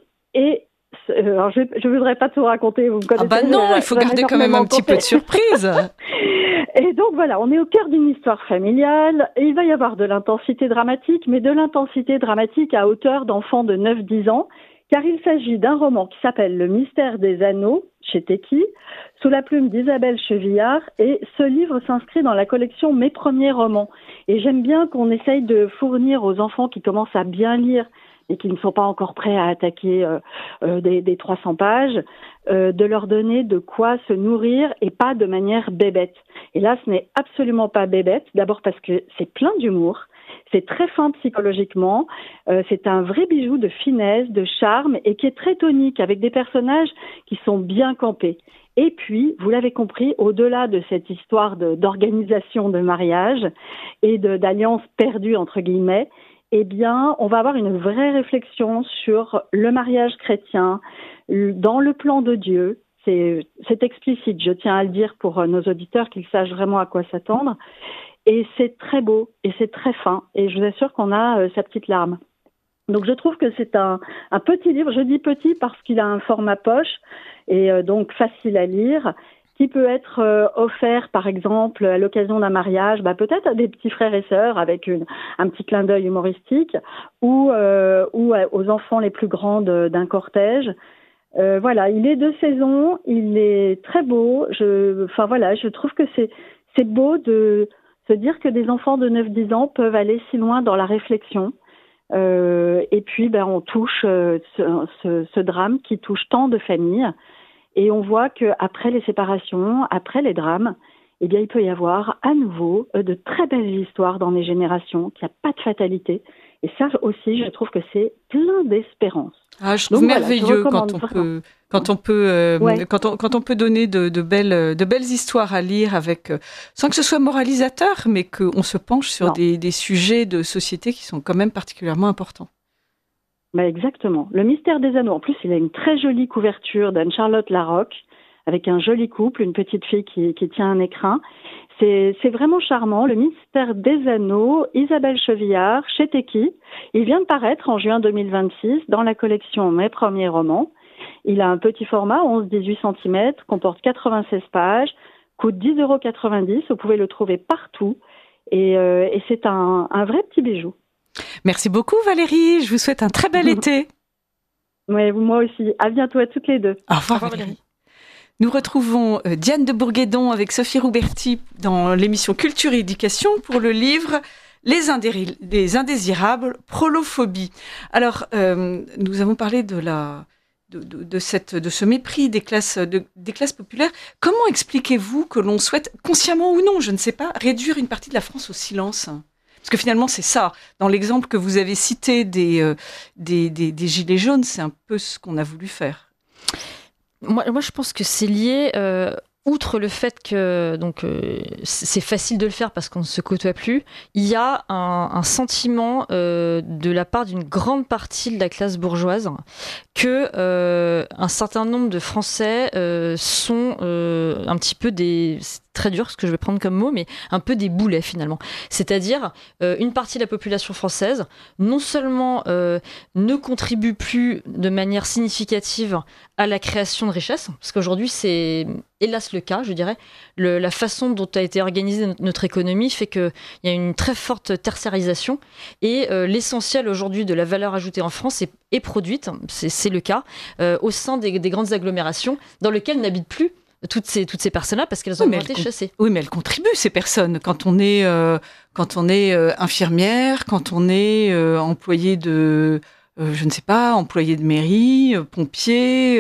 je voudrais pas tout raconter, vous me connaissez. Ah bah non, il faut garder quand même un petit peu de surprise. Et donc voilà, on est au cœur d'une histoire familiale et il va y avoir de l'intensité dramatique, mais de l'intensité dramatique à hauteur d'enfants de 9-10 ans, car il s'agit d'un roman qui s'appelle Le Mystère des Anneaux, chez Tekkie, sous la plume d'Isabelle Chevillard, et ce livre s'inscrit dans la collection Mes premiers romans. Et j'aime bien qu'on essaye de fournir aux enfants qui commencent à bien lire et qui ne sont pas encore prêts à attaquer des 300 pages, de leur donner de quoi se nourrir et pas de manière bébête. Et là, ce n'est absolument pas bébête, d'abord parce que c'est plein d'humour, c'est très fin psychologiquement, c'est un vrai bijou de finesse, de charme et qui est très tonique avec des personnages qui sont bien campés. Et puis, vous l'avez compris, au-delà de cette histoire d'organisation de mariage et d'alliance perdue entre guillemets, eh bien, on va avoir une vraie réflexion sur le mariage chrétien dans le plan de Dieu. C'est explicite, je tiens à le dire pour nos auditeurs, qu'ils sachent vraiment à quoi s'attendre. Et c'est très beau et c'est très fin. Et je vous assure qu'on a sa petite larme. Donc je trouve que c'est un petit livre. Je dis petit parce qu'il a un format poche et donc facile à lire, qui peut être offert, par exemple, à l'occasion d'un mariage, peut-être à des petits frères et sœurs avec un petit clin d'œil humoristique, ou aux enfants les plus grands d'un cortège. Voilà, il est de saison, il est très beau. Je trouve que c'est beau de se dire que des enfants de 9-10 ans peuvent aller si loin dans la réflexion. Et puis, on touche ce drame qui touche tant de familles. Et on voit qu'après les séparations, après les drames, eh bien, il peut y avoir à nouveau de très belles histoires dans les générations, qu'il n'y a pas de fatalité. Et ça aussi, je trouve que c'est plein d'espérance. Ah, je trouve merveilleux quand on peut donner de belles histoires à lire avec, sans que ce soit moralisateur, mais qu'on se penche sur des sujets de société qui sont quand même particulièrement importants. Exactement. Le Mystère des Anneaux, en plus, il a une très jolie couverture d'Anne-Charlotte Larocque, avec un joli couple, une petite fille qui tient un écrin. C'est vraiment charmant. Le Mystère des Anneaux, Isabelle Chevillard, chez Tekkie. Il vient de paraître en juin 2026 dans la collection Mes premiers romans. Il a un petit format, 11-18 cm, comporte 96 pages, coûte 10,90 €. Vous pouvez le trouver partout. Et c'est un vrai petit bijou. Merci beaucoup Valérie, je vous souhaite un très bel été. Oui, moi aussi. À bientôt à toutes les deux. Au revoir Valérie. Nous retrouvons Diane de Bourguédon avec Sophie Rouberti dans l'émission Culture et Éducation pour le livre Les indésirables, prolophobie. Alors, nous avons parlé de ce mépris des classes populaires. Comment expliquez-vous que l'on souhaite, consciemment ou non, je ne sais pas, réduire une partie de la France au silence ? Parce que finalement, c'est ça. Dans l'exemple que vous avez cité des Gilets jaunes, c'est un peu ce qu'on a voulu faire. Moi, je pense que c'est lié, outre le fait que c'est facile de le faire parce qu'on ne se côtoie plus, il y a un sentiment de la part d'une grande partie de la classe bourgeoise que un certain nombre de Français sont un petit peu c'est très dur ce que je vais prendre comme mot, mais un peu des boulets finalement. C'est-à-dire une partie de la population française non seulement ne contribue plus de manière significative à la création de richesses, parce qu'aujourd'hui c'est hélas le cas, je dirais. La façon dont a été organisée notre économie fait qu'il y a une très forte tertiarisation et l'essentiel aujourd'hui de la valeur ajoutée en France est produite, c'est le cas, au sein des grandes agglomérations dans lesquelles n'habitent plus toutes ces personnes-là parce qu'elles ont été chassées. Oui, mais elles contribuent, ces personnes. Quand on est infirmière, quand on est employé de, je ne sais pas, employé de mairie, pompier,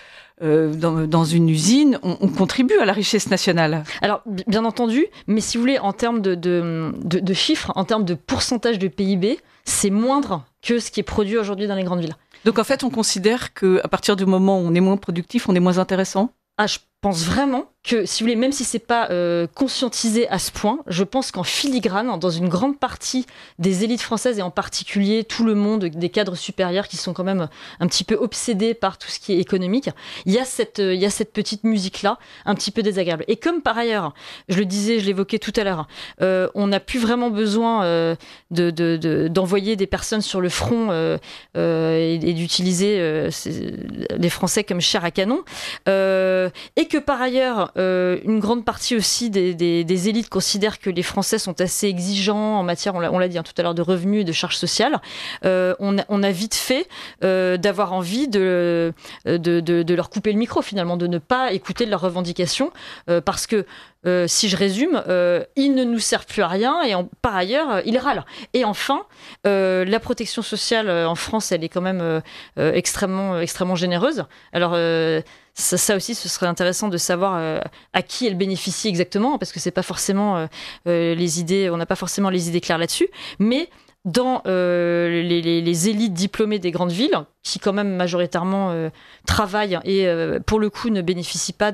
dans une usine, on contribue à la richesse nationale. Alors, bien entendu, mais si vous voulez, en termes de chiffres, en termes de pourcentage de PIB, c'est moindre que ce qui est produit aujourd'hui dans les grandes villes. Donc en fait, on considère qu'à partir du moment où on est moins productif, on est moins intéressant ? Je pense vraiment que, si vous voulez, même si c'est pas conscientisé à ce point, je pense qu'en filigrane, dans une grande partie des élites françaises et en particulier tout le monde des cadres supérieurs qui sont quand même un petit peu obsédés par tout ce qui est économique, il y a cette petite musique-là, un petit peu désagréable. Et comme par ailleurs, je le disais, je l'évoquais tout à l'heure, on n'a plus vraiment besoin d'envoyer des personnes sur le front et d'utiliser les Français comme chair à canon, et que par ailleurs, une grande partie aussi des élites considèrent que les Français sont assez exigeants en matière, on l'a dit tout à l'heure, de revenus et de charges sociales. On a vite fait d'avoir envie de leur couper le micro finalement, de ne pas écouter leurs revendications, parce que si je résume, ils ne nous servent plus à rien et par ailleurs, ils râlent. Et enfin, la protection sociale en France, elle est quand même extrêmement généreuse. Alors, ça aussi, ce serait intéressant de savoir à qui elle bénéficie exactement, parce que c'est pas forcément les idées, on n'a pas forcément les idées claires là-dessus, mais dans les élites diplômées des grandes villes, qui quand même majoritairement travaillent et pour le coup ne bénéficient pas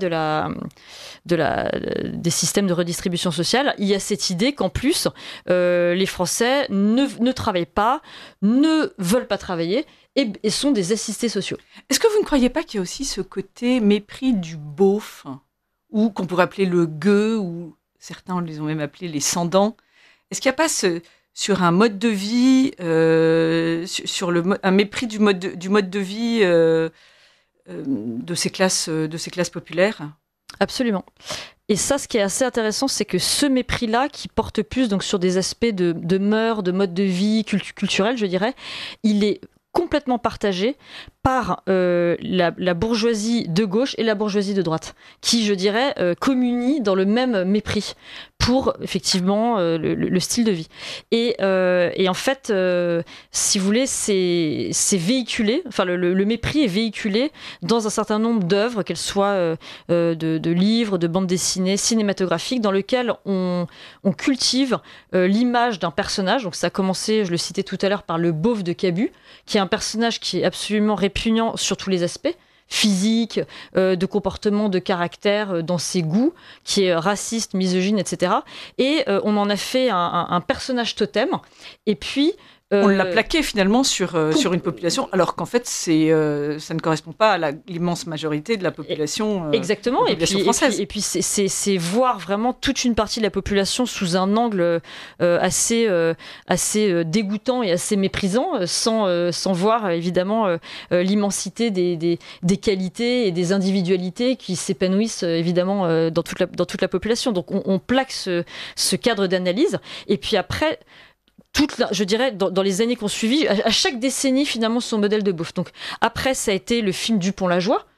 des systèmes de redistribution sociale, il y a cette idée qu'en plus les Français ne travaillent pas, ne veulent pas travailler et sont des assistés sociaux. Est-ce que vous ne croyez pas qu'il y a aussi ce côté mépris du beauf, ou qu'on pourrait appeler le gueux, ou certains les ont même appelés les sans-dents ? Est-ce qu'il n'y a pas sur un mode de vie, un mépris du mode de vie de ces classes populaires ? Absolument. Et ça, ce qui est assez intéressant, c'est que ce mépris-là, qui porte plus donc sur des aspects de mœurs, de mode de vie culturel, je dirais, il est complètement partagé par la bourgeoisie de gauche et la bourgeoisie de droite, qui, je dirais, communient dans le même mépris pour, effectivement, le style de vie. Et en fait, si vous voulez, c'est véhiculé, enfin, le mépris est véhiculé dans un certain nombre d'œuvres, qu'elles soient de livres, de bandes dessinées, cinématographiques, dans lesquelles on cultive l'image d'un personnage. Donc ça a commencé, je le citais tout à l'heure, par le beauf de Cabu, qui est un personnage qui est absolument répugnant sur tous les aspects, physique, de comportement, de caractère, dans ses goûts, qui est raciste, misogyne, etc. Et on en a fait un personnage totem. Et puis on l'a plaqué finalement sur une population, alors qu'en fait ça ne correspond pas à l'immense majorité de la population. Exactement, française. Et puis c'est voir vraiment toute une partie de la population sous un angle assez dégoûtant et assez méprisant, sans voir évidemment l'immensité des qualités et des individualités qui s'épanouissent évidemment dans toute la population. Donc on plaque ce cadre d'analyse, et puis après, je dirais, dans les années qui ont suivi, à chaque décennie, finalement, son modèle de beauf. Donc, après, ça a été le film Dupont-la-Joie,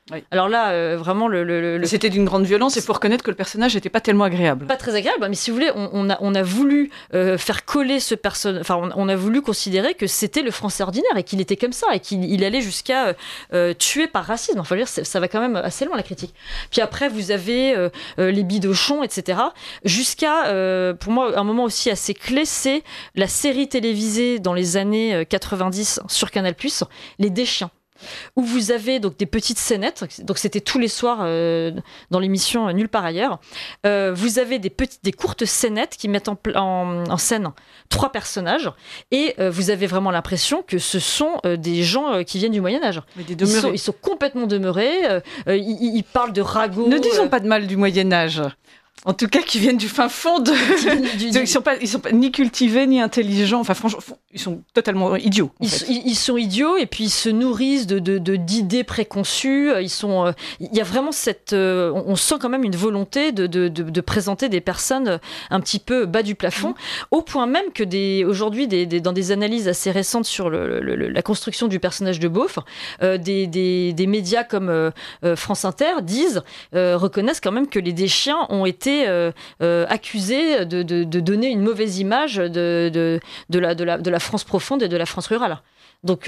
Oui. Alors là, vraiment, c'était d'une grande violence, et il faut reconnaître que le personnage n'était pas tellement agréable. Pas très agréable, mais si vous voulez, on a voulu faire coller ce personnage, enfin, on a voulu considérer que c'était le Français ordinaire et qu'il était comme ça et qu'il allait jusqu'à tuer par racisme. Enfin, je veux dire, ça va quand même assez loin, la critique. Puis après, vous avez les bidochons, etc. Jusqu'à, pour moi, un moment aussi assez clé, c'est la série télévisée dans les années 90 sur Canal+, Les Deschiens, où vous avez donc des petites scénettes, donc c'était tous les soirs dans l'émission Nulle part ailleurs. Vous avez des courtes scénettes qui mettent en scène 3 personnages, et vous avez vraiment l'impression que ce sont des gens qui viennent du Moyen-Âge. Ils sont complètement demeurés, ils parlent de ragots. Ne disons pas de mal du Moyen-Âge. En tout cas, qui viennent du fin fond de... Ils sont pas ni cultivés, ni intelligents. Enfin, franchement, ils sont totalement idiots. Ils sont idiots, et puis ils se nourrissent d'idées préconçues. Il y a vraiment cette... on sent quand même une volonté de présenter des personnes un petit peu bas du plafond, au point même que aujourd'hui, dans des analyses assez récentes sur la construction du personnage de Beauf, des médias comme France Inter reconnaissent quand même que les Deschiens ont été accusés de donner une mauvaise image de la France profonde et de la France rurale. Donc,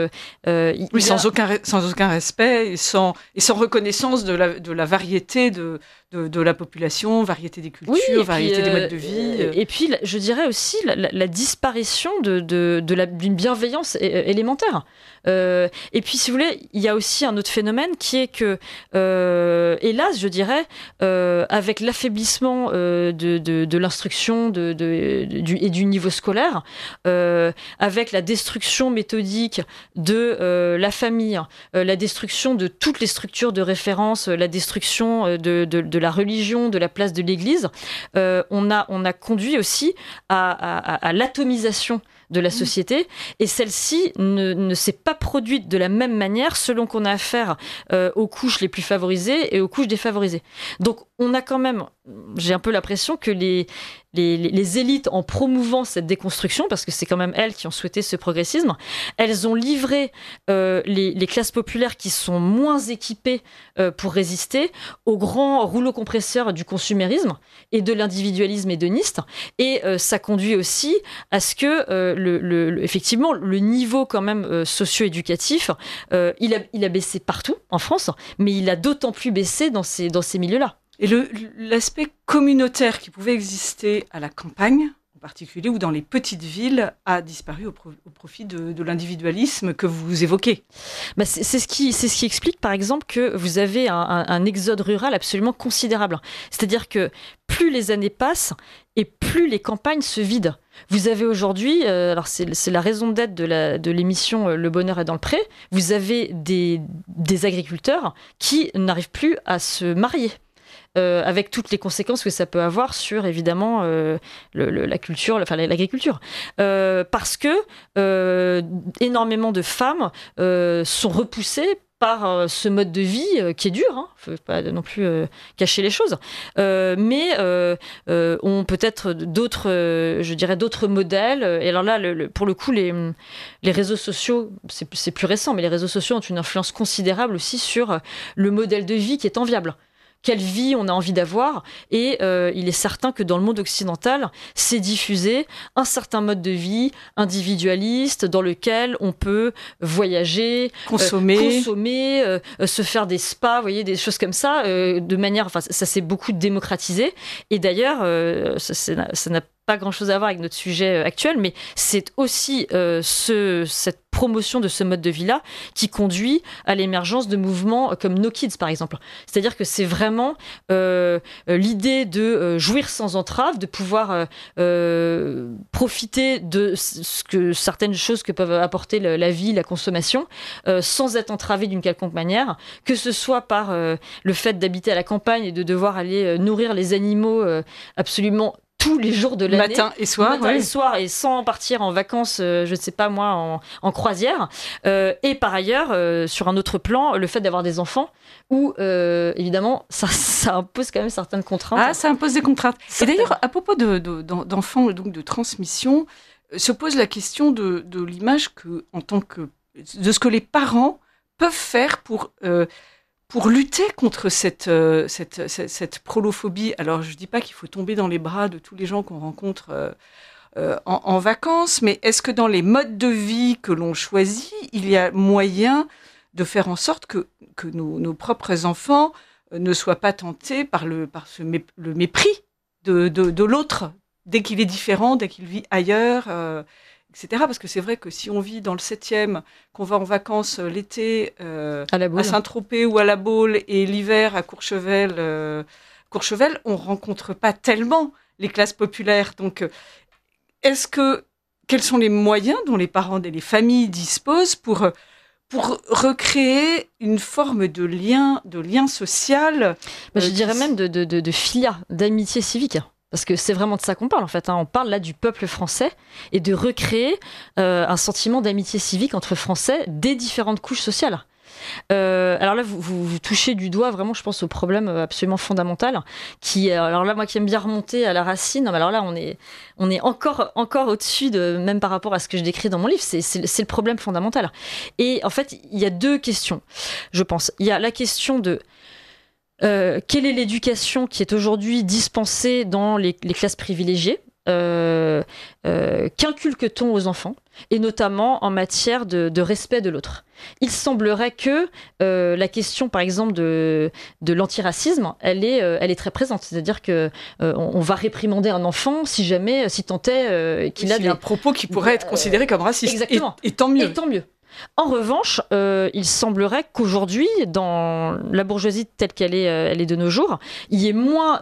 sans aucun respect et sans reconnaissance de la variété de la population, variété des cultures, variété des modes de vie. Et puis, je dirais aussi la disparition d'une bienveillance élémentaire. Et puis, si vous voulez, il y a aussi un autre phénomène qui est que, hélas, je dirais, avec l'affaiblissement de l'instruction et du niveau scolaire, avec la destruction méthodique de la famille, la destruction de toutes les structures de référence, la destruction de la religion, de la place de l'Église, on a conduit aussi à l'atomisation de la société, et celle-ci ne s'est pas produite de la même manière selon qu'on a affaire aux couches les plus favorisées et aux couches défavorisées. Donc on a quand même, j'ai un peu l'impression que les élites, en promouvant cette déconstruction, parce que c'est quand même elles qui ont souhaité ce progressisme, elles ont livré les classes populaires qui sont moins équipées pour résister au grand rouleau compresseur du consumérisme et de l'individualisme hédoniste, et ça conduit aussi à ce que effectivement le niveau quand même socio-éducatif, il a baissé partout en France, mais il a d'autant plus baissé dans ces milieux-là. Et l'aspect communautaire qui pouvait exister à la campagne, en particulier, ou dans les petites villes, a disparu au profit de l'individualisme que vous évoquez. Bah c'est ce qui explique, par exemple, que vous avez un exode rural absolument considérable. C'est-à-dire que plus les années passent et plus les campagnes se vident. Vous avez aujourd'hui, alors c'est la raison d'être de l'émission Le Bonheur est dans le pré, vous avez des agriculteurs qui n'arrivent plus à se marier. Avec toutes les conséquences que ça peut avoir sur, évidemment, la culture, enfin l'agriculture. Parce que énormément de femmes sont repoussées par ce mode de vie qui est dur, hein, faut pas non plus cacher les choses, mais ont peut-être d'autres modèles. Et alors là, pour le coup, les réseaux sociaux, c'est plus récent, mais les réseaux sociaux ont une influence considérable aussi sur le modèle de vie qui est enviable. Quelle vie on a envie d'avoir, et il est certain que dans le monde occidental, c'est diffusé un certain mode de vie individualiste dans lequel on peut voyager, consommer, se faire des spas, vous voyez, des choses comme ça, de manière, enfin, ça s'est beaucoup démocratisé, et d'ailleurs, ça n'a pas grand-chose à voir avec notre sujet actuel, mais c'est aussi cette promotion de ce mode de vie-là qui conduit à l'émergence de mouvements comme No Kids, par exemple. C'est-à-dire que c'est vraiment l'idée de jouir sans entrave, de pouvoir profiter de certaines choses que peuvent apporter la vie, la consommation, sans être entravé d'une quelconque manière, que ce soit par le fait d'habiter à la campagne et de devoir aller nourrir les animaux absolument tous les jours de l'année, matin et soir, et sans partir en vacances, je ne sais pas moi, en croisière. Et par ailleurs, sur un autre plan, le fait d'avoir des enfants, où évidemment, ça impose quand même certaines contraintes. Ah, ça impose des contraintes. Et d'ailleurs, à propos d'enfants, donc de transmission, se pose la question de l'image de ce que les parents peuvent faire pour pour lutter contre cette prolophobie. Alors, je dis pas qu'il faut tomber dans les bras de tous les gens qu'on rencontre en vacances, mais est-ce que dans les modes de vie que l'on choisit, il y a moyen de faire en sorte que nos propres enfants ne soient pas tentés par le mépris de l'autre, dès qu'il est différent, dès qu'il vit ailleurs, etc. Parce que c'est vrai que si on vit dans le 7e, qu'on va en vacances l'été à Saint-Tropez ou à La Baule, et l'hiver à Courchevel, on rencontre pas tellement les classes populaires. Donc, quels sont les moyens dont les parents et les familles disposent pour recréer une forme de lien social je dirais même de filia, d'amitié civique. Parce que c'est vraiment de ça qu'on parle, en fait. On parle là du peuple français et de recréer un sentiment d'amitié civique entre Français des différentes couches sociales. Alors là, vous touchez du doigt vraiment, je pense, au problème absolument fondamental alors là, moi qui aime bien remonter à la racine, alors là, on est encore au-dessus même par rapport à ce que je décris dans mon livre. C'est le problème fondamental. Et en fait, il y a deux questions, je pense. Il y a la question de quelle est l'éducation qui est aujourd'hui dispensée dans les classes privilégiées, qu'inculque-t-on aux enfants, et notamment en matière de respect de l'autre. Il semblerait que la question, par exemple, de l'antiracisme, elle est très présente. C'est-à-dire que on va réprimander un enfant si tant est qu'il a un propos qui pourrait être considéré comme raciste. Exactement. Et tant mieux. Et tant mieux. En revanche, il semblerait qu'aujourd'hui, dans la bourgeoisie telle qu'elle est, elle est de nos jours, il y ait moins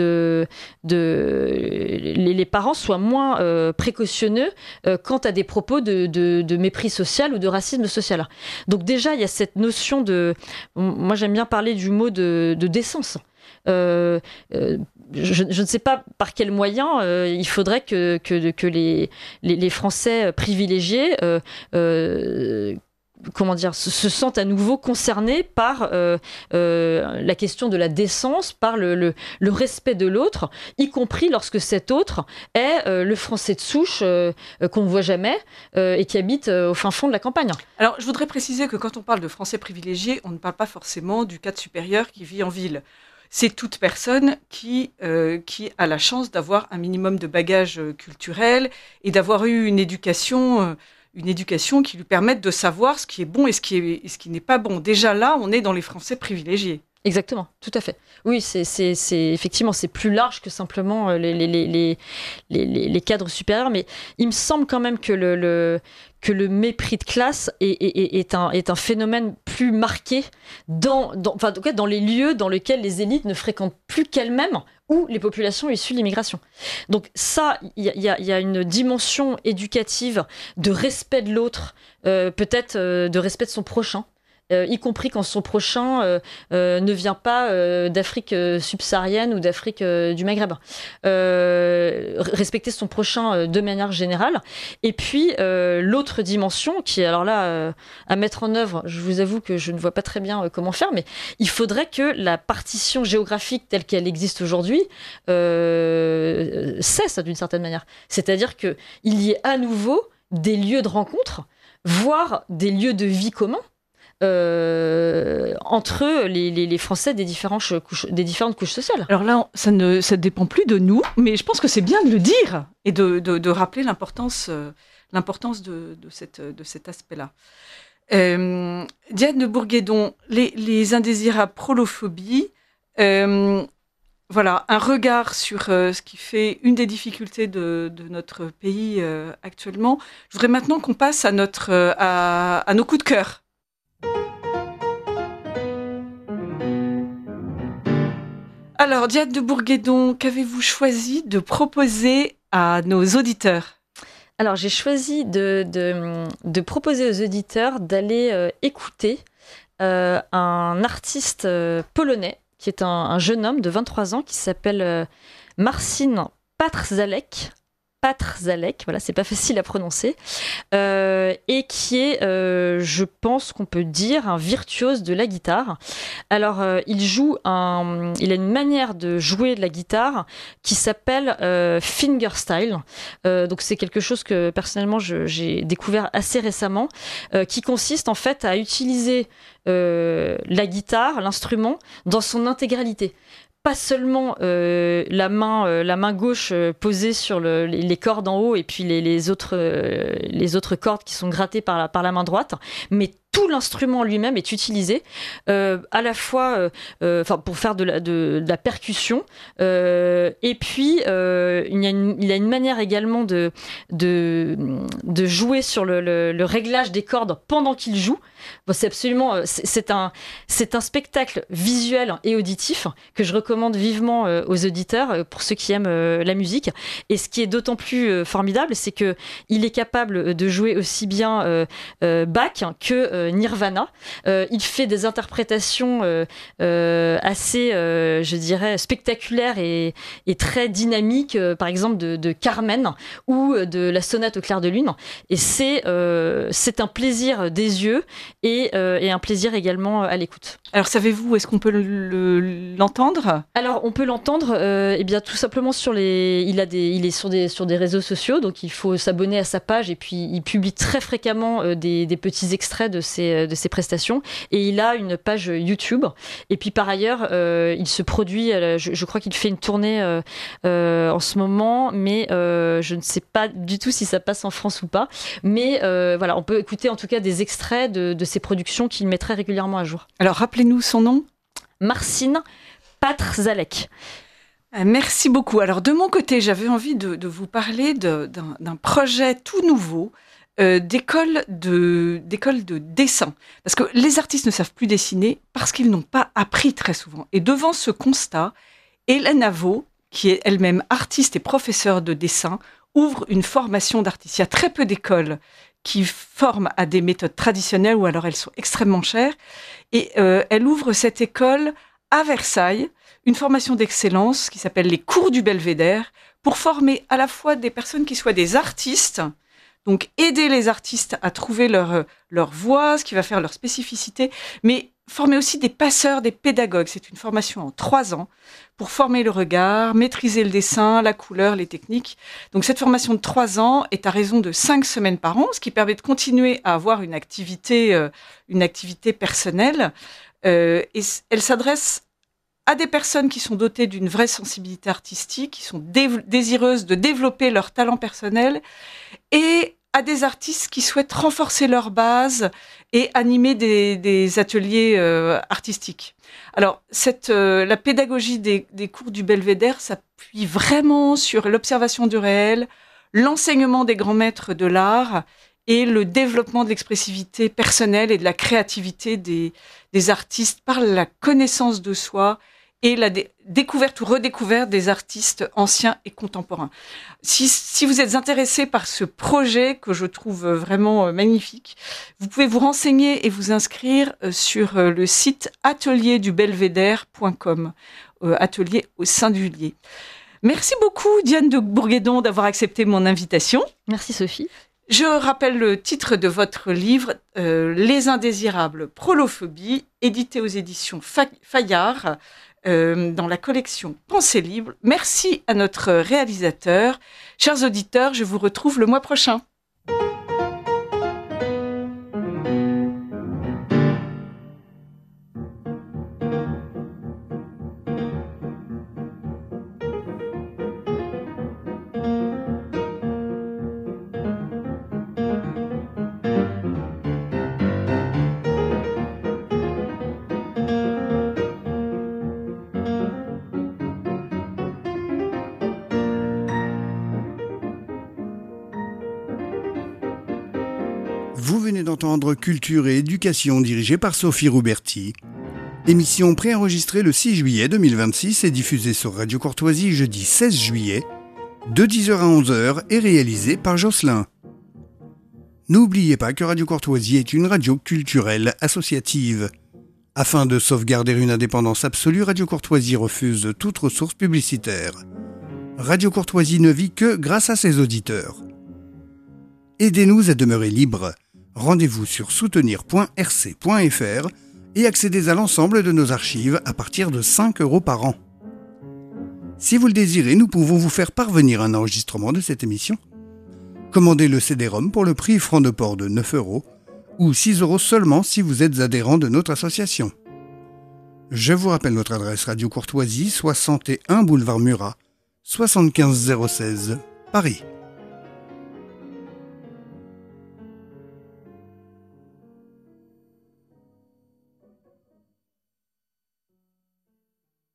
les parents soient moins précautionneux quant à des propos de mépris social ou de racisme social. Donc déjà, il y a cette notion moi j'aime bien parler du mot de décence. Je ne sais pas par quels moyens il faudrait que les Français privilégiés se sentent à nouveau concernés par la question de la décence, par le respect de l'autre, y compris lorsque cet autre est le Français de souche qu'on ne voit jamais et qui habite au fin fond de la campagne. Alors, je voudrais préciser que quand on parle de Français privilégiés, on ne parle pas forcément du cadre supérieur qui vit en ville. C'est toute personne qui a la chance d'avoir un minimum de bagage culturel et d'avoir eu une éducation qui lui permette de savoir ce qui est bon et ce qui n'est pas bon. Déjà là, on est dans les Français privilégiés. Exactement, tout à fait. Oui, c'est effectivement, c'est plus large que simplement les cadres supérieurs, mais il me semble quand même que le mépris de classe est un phénomène plus marqué en tout cas dans les lieux dans lesquels les élites ne fréquentent plus qu'elles-mêmes ou les populations issues de l'immigration. Donc ça, il y a une dimension éducative de respect de l'autre, peut-être de respect de son prochain. Y compris quand son prochain ne vient pas d'Afrique subsaharienne ou d'Afrique du Maghreb. Respecter son prochain de manière générale. Et puis, l'autre dimension, qui est alors là à mettre en œuvre, je vous avoue que je ne vois pas très bien comment faire, mais il faudrait que la partition géographique telle qu'elle existe aujourd'hui cesse d'une certaine manière. C'est-à-dire qu'il y ait à nouveau des lieux de rencontre, voire des lieux de vie communs, entre les Français des différentes couches sociales. Alors là, ça ne dépend plus de nous, mais je pense que c'est bien de le dire et de rappeler l'importance de cet aspect-là. Diane de Bourguédon, les indésirables prolophobie, voilà, un regard sur ce qui fait une des difficultés de notre pays actuellement. Je voudrais maintenant qu'on passe à nos coups de cœur. Alors, Diane de Bourguédon, qu'avez-vous choisi de proposer à nos auditeurs ? Alors, j'ai choisi de proposer aux auditeurs d'aller écouter un artiste polonais, qui est un jeune homme de 23 ans, qui s'appelle Marcin Patrzalek. Patrzalek, voilà, c'est pas facile à prononcer, et qui est, je pense qu'on peut dire, un virtuose de la guitare. Alors, il a une manière de jouer de la guitare qui s'appelle fingerstyle. Donc, c'est quelque chose que personnellement j'ai découvert assez récemment, qui consiste en fait à utiliser la guitare, l'instrument, dans son intégralité. Pas seulement la main gauche posée sur les cordes en haut et puis les autres cordes qui sont grattées par la main droite, mais tout l'instrument lui-même est utilisé à la fois pour faire de la percussion et puis il a une manière également de jouer sur le réglage des cordes pendant qu'il joue. Bon, c'est un spectacle visuel et auditif que je recommande vivement aux auditeurs pour ceux qui aiment la musique. Et ce qui est d'autant plus formidable, c'est que il est capable de jouer aussi bien Bach que Nirvana. Il fait des interprétations assez, je dirais, spectaculaires et très dynamiques, par exemple de Carmen ou de la sonate au clair de lune. Et c'est un plaisir des yeux et un plaisir également à l'écoute. Alors savez-vous où est-ce qu'on peut l'entendre ? Alors on peut l'entendre eh bien tout simplement il est sur des réseaux sociaux, donc il faut s'abonner à sa page et puis il publie très fréquemment des petits extraits de ses prestations et il a une page YouTube et puis par ailleurs il se produit, je crois qu'il fait une tournée en ce moment, mais je ne sais pas du tout si ça passe en France ou pas, mais voilà, on peut écouter en tout cas des extraits de ses productions qu'il met très régulièrement à jour. Alors rappelez-nous son nom ? Marcin Patrzalek. Merci beaucoup. Alors de mon côté, j'avais envie de vous parler d'un projet tout nouveau d'école de dessin. Parce que les artistes ne savent plus dessiner parce qu'ils n'ont pas appris très souvent. Et devant ce constat, Hélène Avaux, qui est elle-même artiste et professeure de dessin, ouvre une formation d'artiste. Il y a très peu d'écoles qui forment à des méthodes traditionnelles ou alors elles sont extrêmement chères. Et elle ouvre cette école à Versailles, une formation d'excellence qui s'appelle les cours du Belvédère, pour former à la fois des personnes qui soient des artistes, donc aider les artistes à trouver leur voix, ce qui va faire leur spécificité, mais former aussi des passeurs, des pédagogues. C'est une formation en 3 ans pour former le regard, maîtriser le dessin, la couleur, les techniques. Donc cette formation de 3 ans est à raison de 5 semaines par an, ce qui permet de continuer à avoir une activité personnelle. Et elle s'adresse à des personnes qui sont dotées d'une vraie sensibilité artistique, qui sont désireuses de développer leur talent personnel, et à des artistes qui souhaitent renforcer leur base et animer des ateliers artistiques. Alors, la pédagogie des cours du Belvédère s'appuie vraiment sur l'observation du réel, l'enseignement des grands maîtres de l'art et le développement de l'expressivité personnelle et de la créativité des artistes par la connaissance de soi et la découverte ou redécouverte des artistes anciens et contemporains. Si vous êtes intéressé par ce projet que je trouve vraiment magnifique, vous pouvez vous renseigner et vous inscrire sur le site atelierdubelvédère.com, atelier au singulier. Merci beaucoup Diane de Bourguédon d'avoir accepté mon invitation. Merci Sophie. Je rappelle le titre de votre livre, Les Indésirables Prolophobie, édité aux éditions Fayard, dans la collection Pensée libre. Merci à notre réalisateur. Chers auditeurs, je vous retrouve le mois prochain. Vous venez d'entendre Culture et Éducation dirigée par Sophie Rouberti. Émission préenregistrée le 6 juillet 2026 et diffusée sur Radio Courtoisie jeudi 16 juillet, de 10h à 11h et réalisée par Jocelyn. N'oubliez pas que Radio Courtoisie est une radio culturelle associative. Afin de sauvegarder une indépendance absolue, Radio Courtoisie refuse toute ressource publicitaire. Radio Courtoisie ne vit que grâce à ses auditeurs. Aidez-nous à demeurer libres. Rendez-vous sur soutenir.rc.fr et accédez à l'ensemble de nos archives à partir de 5 € par an. Si vous le désirez, nous pouvons vous faire parvenir un enregistrement de cette émission. Commandez le CD-ROM pour le prix franc de port de 9 € ou 6 € seulement si vous êtes adhérent de notre association. Je vous rappelle notre adresse Radio Courtoisie, 61 boulevard Murat, 75 016, Paris.